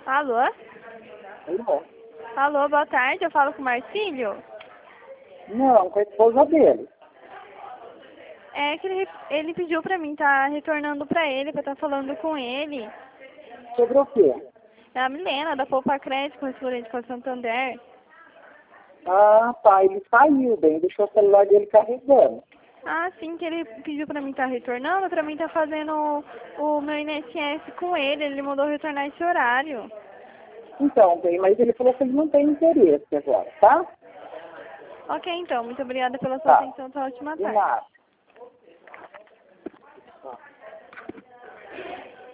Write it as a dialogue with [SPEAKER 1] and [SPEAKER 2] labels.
[SPEAKER 1] Alô?
[SPEAKER 2] Alô?
[SPEAKER 1] Alô, boa tarde, eu falo com o Marcílio?
[SPEAKER 2] Não, com a esposa dele.
[SPEAKER 1] É que ele pediu pra mim tá retornando pra ele, pra estar falando com ele.
[SPEAKER 2] Sobre o quê?
[SPEAKER 1] É a Milena, da Poupa Crédito, correspondente com a Santander.
[SPEAKER 2] Ah, tá, ele saiu, bem, deixou o celular dele carregando.
[SPEAKER 1] Ah, sim, que ele pediu pra mim estar retornando, pra mim tá fazendo o meu INSS com ele mandou retornar esse horário.
[SPEAKER 2] Então, bem, mas ele falou que ele não tem interesse agora, tá?
[SPEAKER 1] Ok, então, muito obrigada pela sua
[SPEAKER 2] Tá,
[SPEAKER 1] atenção, tá ótima
[SPEAKER 2] de
[SPEAKER 1] tarde.
[SPEAKER 2] nada.